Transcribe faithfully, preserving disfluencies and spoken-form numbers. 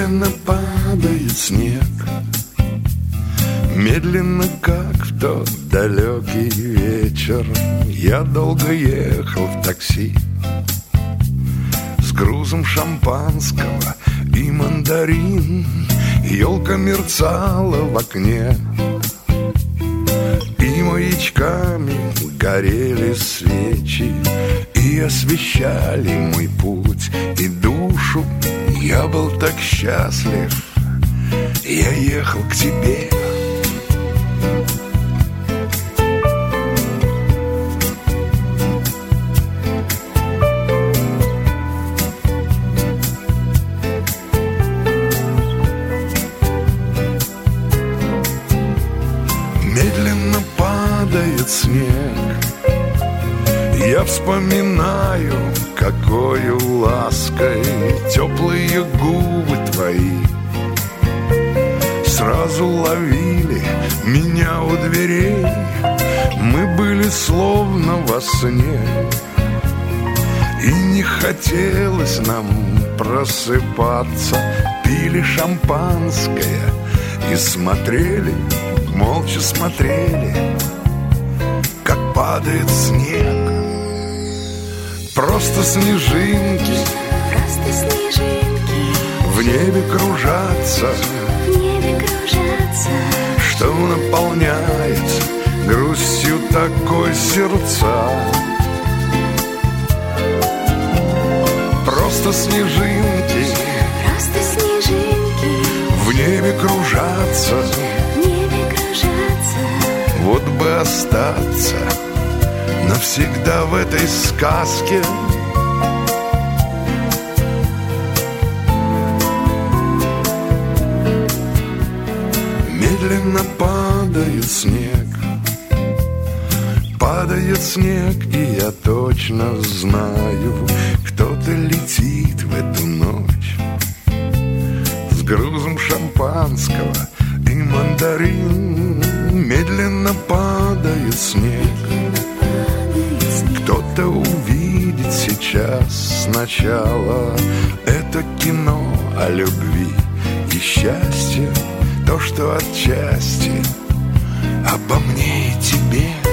Медленно падает снег, медленно, как в тот далекий вечер. Я долго ехал в такси с грузом шампанского и мандарин. Елка мерцала в окне, и маячками горели свечи, и освещали мой путь и душу. Я был так счастлив, я ехал к тебе. Медленно падает снег, я вспоминаю, какою лаской теплые губы твои сразу ловили меня у дверей. Мы были словно во сне, и не хотелось нам просыпаться. Пили шампанское и смотрели, молча смотрели, как падает снег. Просто снежинки, просто снежинки в небе кружатся, в небе кружатся, что наполняет грустью такой сердца. Просто снежинки, просто снежинки в небе кружатся, в небе кружатся. вот бы остаться навсегда в этой сказке. Медленно падает снег, падает снег, и я точно знаю, кто-то летит в эту ночь с грузом шампанского и мандарин. Медленно падает снег, кто-то увидит сейчас сначала это кино о любви и счастье, то, что отчасти обо мне и тебе.